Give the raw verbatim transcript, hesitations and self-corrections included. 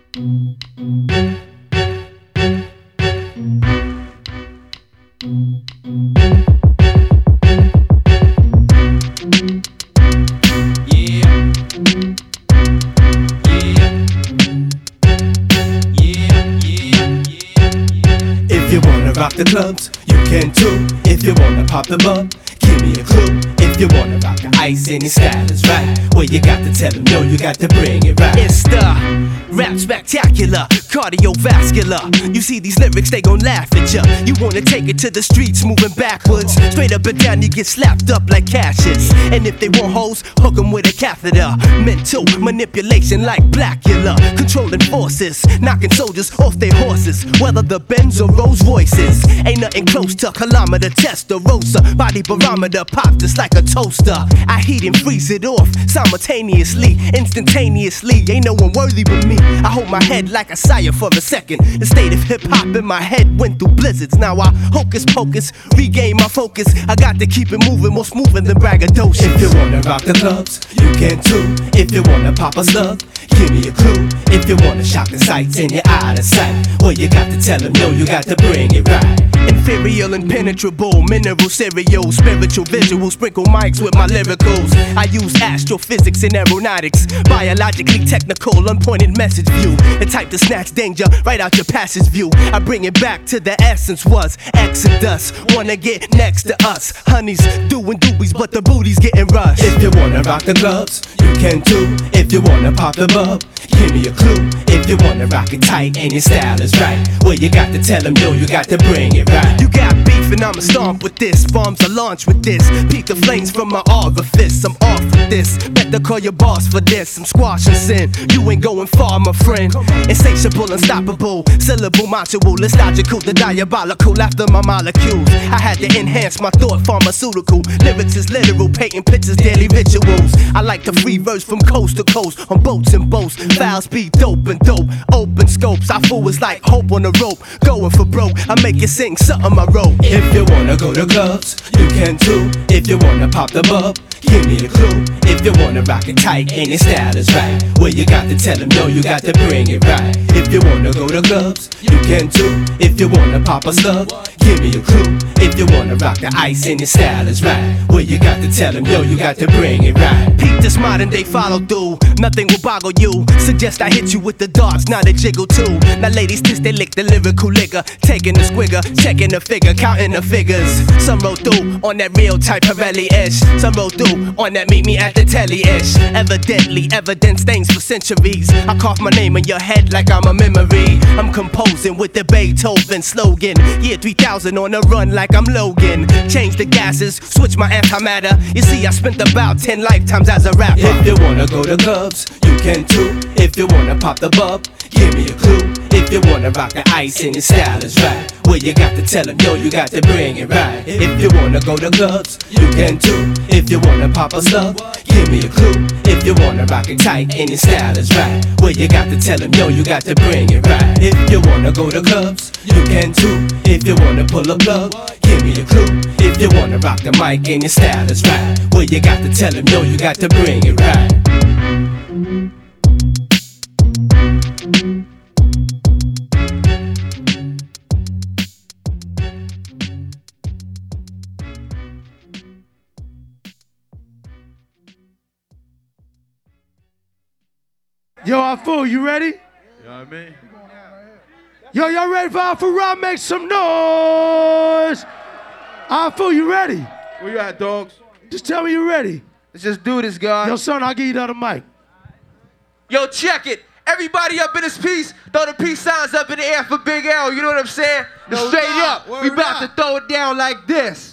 Rock the clubs, you can too. If you wanna pop them up, give me a clue. If you wanna rock the ice and your style is right, well you got to tell them no, you got to bring it right. It's the rap spectacular, cardiovascular. You see these lyrics, they gon' laugh at ya. You wanna take it to the streets, moving backwards. Straight up and down, you get slapped up like Cassius. And if they want hoes, hook them with a catheter. Mental manipulation like Blackula. Controlling forces, knocking soldiers off their horses. Whether the Benz or Rolls Royces, ain't nothing close to kilometer Testarossa. Body barometer pop just like a toaster. I heat and freeze it off simultaneously, instantaneously. Ain't no one worthy but me. I hold my head like a sire for a second. The state of hip hop in my head went through blizzards. Now I hocus pocus, regain my focus. I got to keep it moving, more smoother than braggadocious. If you wanna rock the clubs, you can too. If you wanna pop a slug, give me a clue. If you wanna shock the sights and you're out of sight, well you got to tell them no, you got to bring it right. Inferior, impenetrable, mineral cereal, spiritual visual, sprinkle mics with my lyricals. I use astrophysics and aeronautics, biologically technical, unpointed message view. The type to snatch danger right out your passage view. I bring it back to the essence was Exodus. Wanna get next to us, honeys doing doobies, but the booty's getting rushed. If you wanna rock the clubs, you can too. If you wanna pop them up, give me a clue. If you wanna rock it tight and your style is right, well you got to tell them no, you got to bring it right. You got beef and I'ma stomp with this. Bombs are launched with this. Peek the flames from my orifice. I'm off with this. Better call your boss for this. I'm squashing sin. You ain't going far, my friend. Insatiable, unstoppable. Syllable module. It's logical, the diabolical after my molecules. I had to enhance my thought, pharmaceutical. Lyrics is literal, painting pictures, daily rituals. I like the free verse from coast to coast. On boats and boats. Foul speed, dope and dope. Open scopes. I fool is like hope on the rope. Going for broke. I make you sing something I wrote. If you wanna go to clubs, you can too. If you wanna pop them up, give me a clue. If you wanna rock it tight and your style is right, well you got to tell them no, you got to bring it right. If you wanna go to clubs, you can too. If you wanna pop a slug, give me a clue. If you wanna rock the ice and your style is right, well you got to tell them no, you got to bring it right. Peep this modern day follow through, nothing will boggle you. Suggest I hit you with the darts, not a jiggle too. Now ladies kiss they lick the lyrical liquor, taking the squigger, checking the figure, counting the figures. Some roll through on that real type Pirelli-ish. Some roll through on that meet me at the telly-ish. Evidently, evidence stains for centuries. I carve my name in your head like I'm a memory. I'm composing with the Beethoven slogan. Year three thousand on the run like I'm Logan. Change the gases, switch my antimatter. You see, I spent about ten lifetimes as a rapper. If you wanna go to clubs, you can too. If you wanna pop the bub, give me a clue. If you wanna rock the ice and your style is right, well you got to tell them no, you got to bring it right. If you wanna go to clubs, you can too. If you wanna pop a slug, give me a clue. If you wanna rock it tight and your style is right, well you got to tell them no, you got to bring it right. If you wanna go to clubs, you can too. If you wanna pull a plug, give me a clue. If you wanna rock the mic and your style is right, well you got to tell them no, you got to bring it right. Yo, Afu, you ready? You know what I mean? Yo, y'all ready for Afu Rob? Make some noise. Afu, you ready? Where you at, dogs? Just tell me you're ready. Let's just do this, guys. Yo, son, I'll give you the other mic. Yo, check it. Everybody up in this piece, throw the peace signs up in the air for Big L. You know what I'm saying? No Straight doubt. up, Word we about up. to throw it down like this.